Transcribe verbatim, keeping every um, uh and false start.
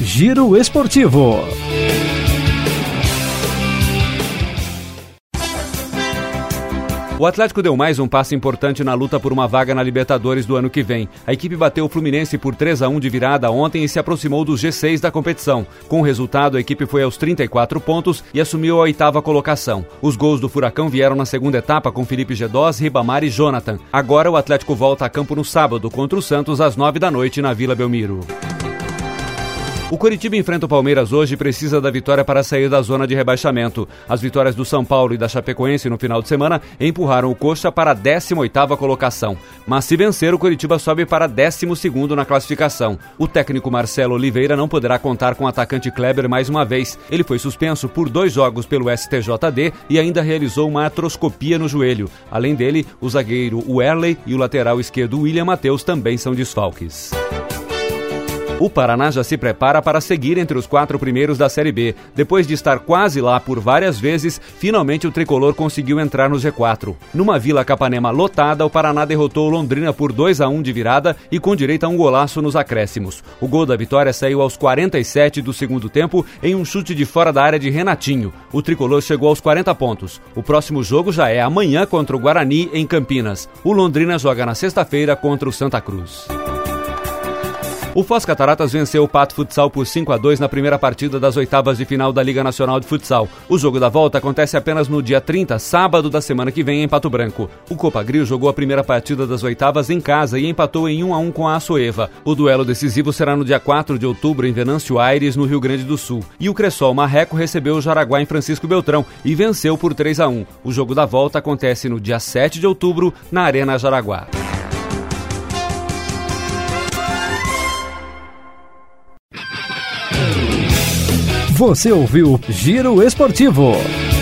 Giro Esportivo. O Atlético deu mais um passo importante na luta por uma vaga na Libertadores do ano que vem. A equipe bateu o Fluminense por três a um de virada ontem e se aproximou do G seis da competição. Com o resultado, a equipe foi aos trinta e quatro pontos e assumiu a oitava colocação. Os gols do Furacão vieram na segunda etapa com Felipe Gedós, Ribamar e Jonathan. Agora o Atlético volta a campo no sábado contra o Santos às nove da noite na Vila Belmiro. O Coritiba enfrenta o Palmeiras hoje e precisa da vitória para sair da zona de rebaixamento. As vitórias do São Paulo e da Chapecoense no final de semana empurraram o Coxa para a décima oitava colocação. Mas se vencer, o Coritiba sobe para décimo segundo na classificação. O técnico Marcelo Oliveira não poderá contar com o atacante Kleber mais uma vez. Ele foi suspenso por dois jogos pelo S T J D e ainda realizou uma artroscopia no joelho. Além dele, o zagueiro Werley e o lateral esquerdo William Matheus também são desfalques. O Paraná já se prepara para seguir entre os quatro primeiros da Série B. Depois de estar quase lá por várias vezes, finalmente o tricolor conseguiu entrar no G quatro. Numa Vila Capanema lotada, o Paraná derrotou o Londrina por dois a um de virada e com direito a um golaço nos acréscimos. O gol da vitória saiu aos quarenta e sete do segundo tempo em um chute de fora da área de Renatinho. O tricolor chegou aos quarenta pontos. O próximo jogo já é amanhã contra o Guarani em Campinas. O Londrina joga na sexta-feira contra o Santa Cruz. O Foz Cataratas venceu o Pato Futsal por cinco a dois na primeira partida das oitavas de final da Liga Nacional de Futsal. O jogo da volta acontece apenas no dia trinta, sábado da semana que vem, em Pato Branco. O Copagril jogou a primeira partida das oitavas em casa e empatou em um a um com a Açoeva. O duelo decisivo será no dia quatro de outubro em Venâncio Aires, no Rio Grande do Sul. E o Cressol Marreco recebeu o Jaraguá em Francisco Beltrão e venceu por três a um. O jogo da volta acontece no dia sete de outubro na Arena Jaraguá. Você ouviu Giro Esportivo.